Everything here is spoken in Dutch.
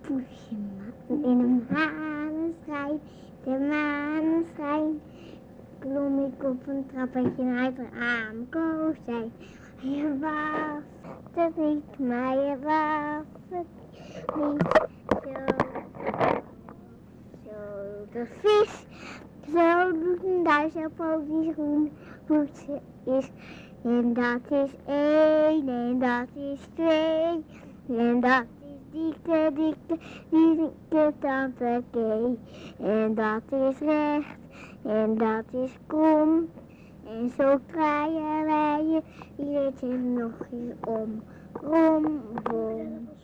In een maneschijn, de maneschijn, klom ik op een trappetje uit een raamkozijn. Je was het niet, maar je was het niet. Zo de vis, zo doet een duizelpoot die groen voetje is. En dat is 1 en dat is 2 en dat is dikke tante Kee. En dat is recht en dat is krom. En zo draaien wij je iedereen nog eens om. Rom, bom.